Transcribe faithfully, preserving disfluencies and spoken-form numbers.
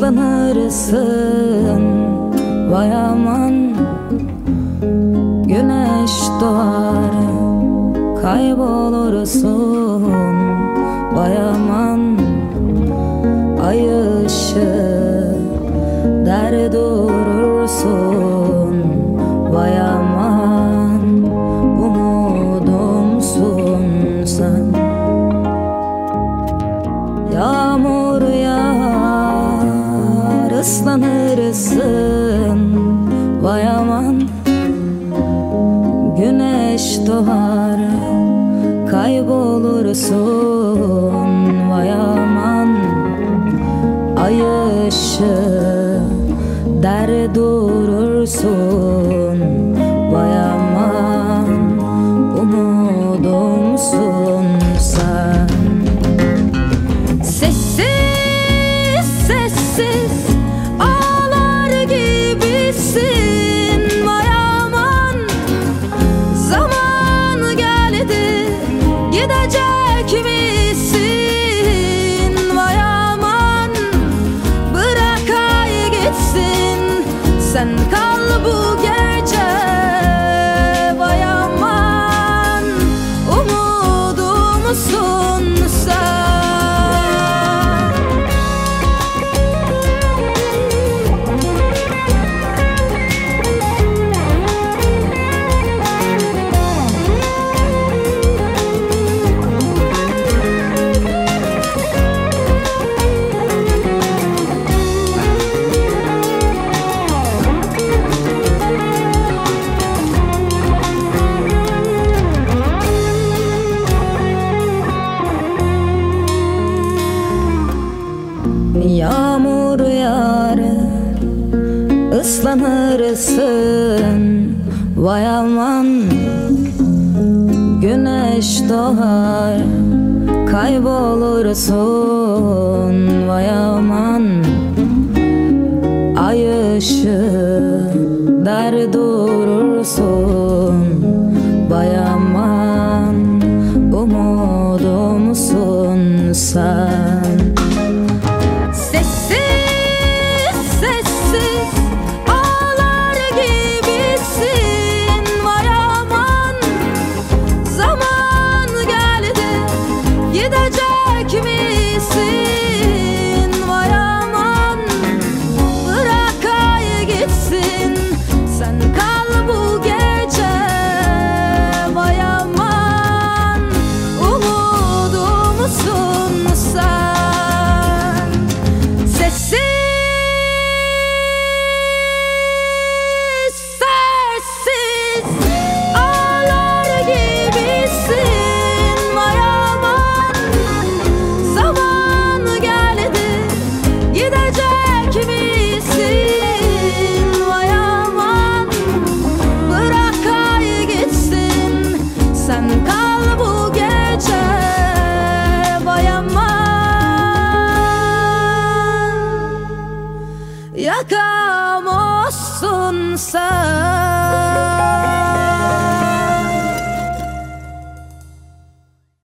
ıslanırsın, vay aman. Güneş doğar, kaybolursun, vay aman. Ay ışığı der durursun, vay aman. Umudumsun sen. Yağmur yağar, ıslanırsın, vay aman. Güneş doğar, kaybolursun, vay aman. Ay ışığı der durursun, vay aman. Umudumsun sen. Sessiz sessiz ağlar gibisin, vay aman. Zaman geldi, gidecek misin, vay aman. Bırak ay gitsin, sen kal bu gece, vay aman. Umudumsun sen. Yağmur yağar, ıslanırsın, vay aman. Güneş doğar, kaybolursun, vay aman. Ay ışığı der durursun, vay aman. Umudumsun sen. Gidecek misin, vay aman. Bırak ay gitsin, sen kal bu gece, vay aman. Umudumsun sen. Sessiz sessiz ağlar gibisin, vay aman. Zaman geldi, gidecek misin, vay aman. Bırak ay gitsin, sen kal bu gece, vay aman. Yakamazsın sen.